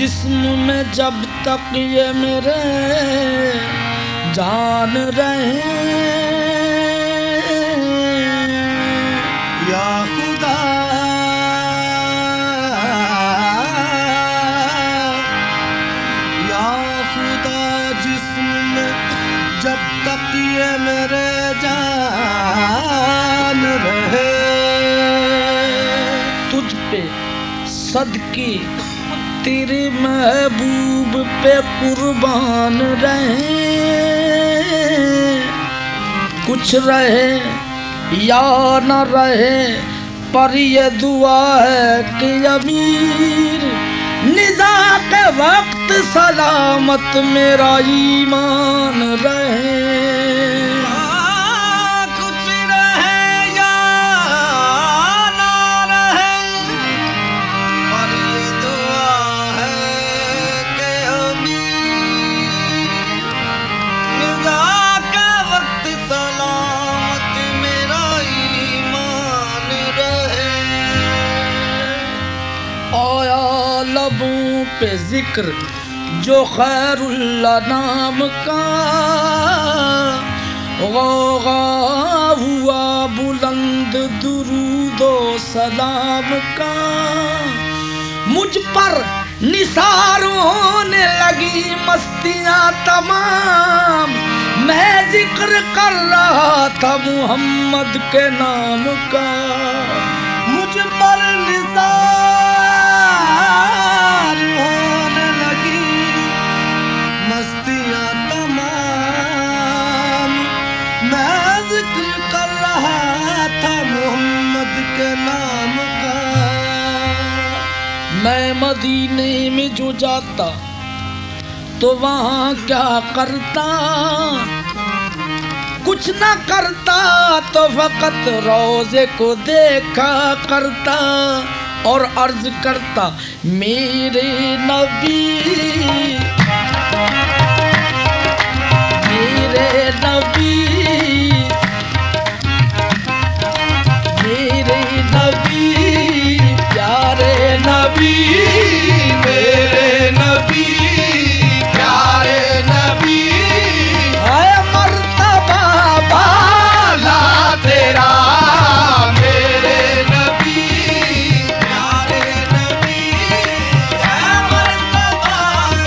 जिस्म में जब तक ये मेरे जान रहे या खुदा या खुदा, जिस्म जब तक ये मेरे जान रहे, तुझ पे सदके तेरे महबूब पे कुर्बान रहे। कुछ रहे या न रहे पर ये दुआ है कि अमीर निज़ा के वक्त सलामत मेरा ईमान रहे। पे जिक्र जो खैरुल्ला नाम का, गौगा हुआ बुलंद दुरूदो सलाम का। मुझ पर निसार होने लगी मस्तियाँ तमाम, मैं जिक्र कर रहा था मुहम्मद के नाम का। मुझ पर निसार होने लगी मस्तियाँ तमाम, मैं जिक्र कर रहा था मुहम्मद के नाम का। मैं मदीने में जो जाता तो वहाँ क्या करता, कुछ न करता तो फकत रोज़े को देखा करता और अर्ज करता मेरे नबी, मेरे नबी, मेरे नबी, प्यारे नबी, मेरे नबी, प्यारे नबी, है मर्तबा बाला तेरा। मेरे नबी, प्यारे नबी, है मर्तबा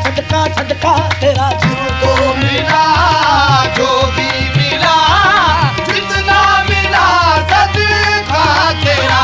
सदका सदका तेरा जिनको मिला जो भी मिला जितना मिला सदका तेरा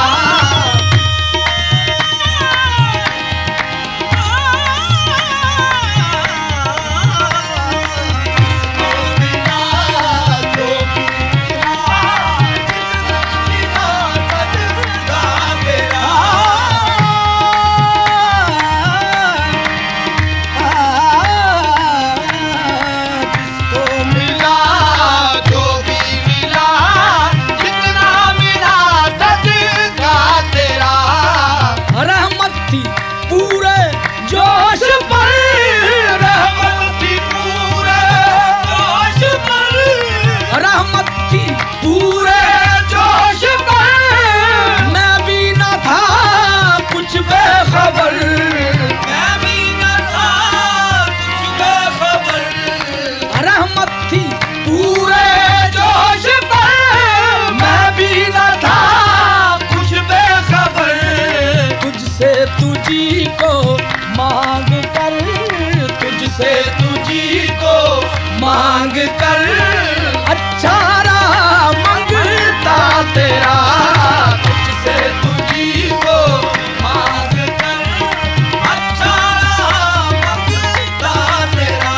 तुझी को मांग कर तुझसे तुझी को मांग कर अच्छा रहा मंगता तेरा तुझसे तुझी को मांग कर अच्छा रहा मंगता तेरा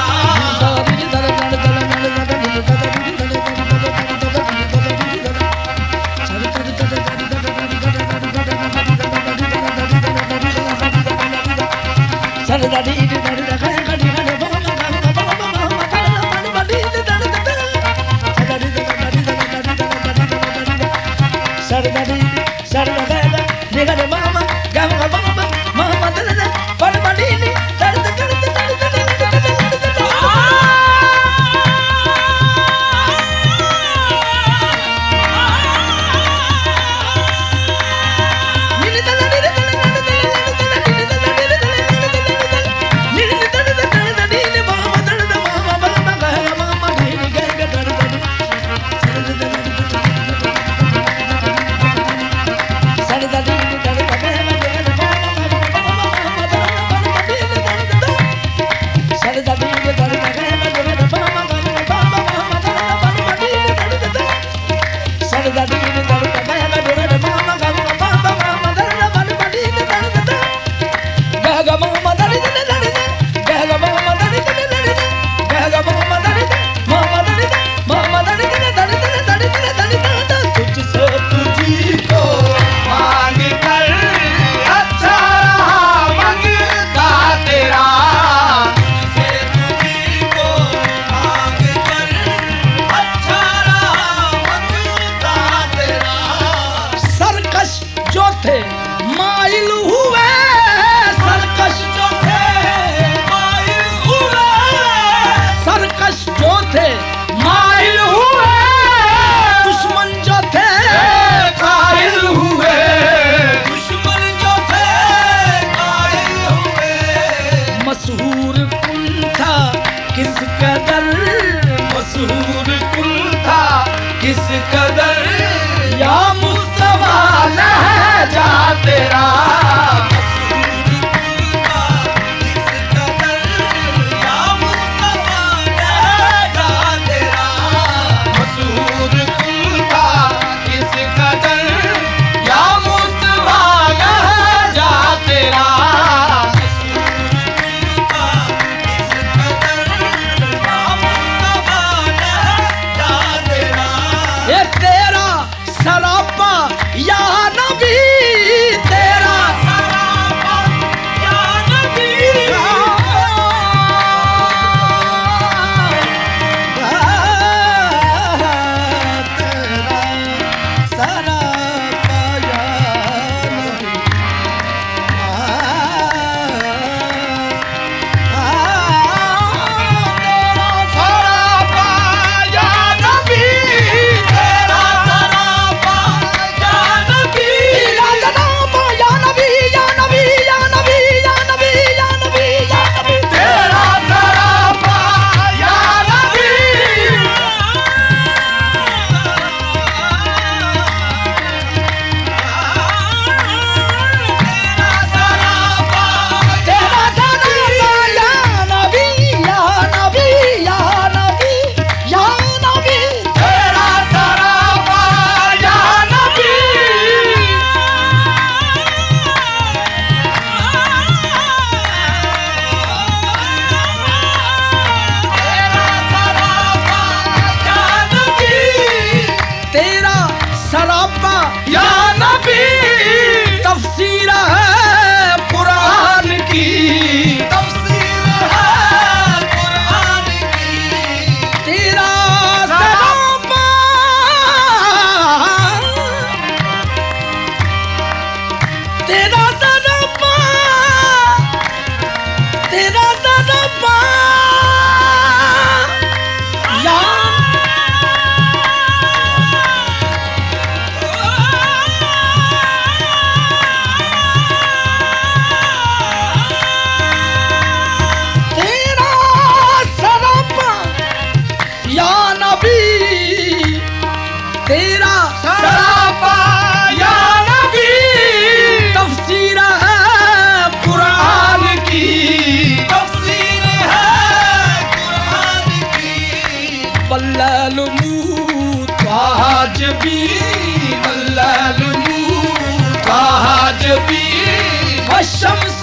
बल्लल नूर आज भी बल्लल नूर आज भी शम्स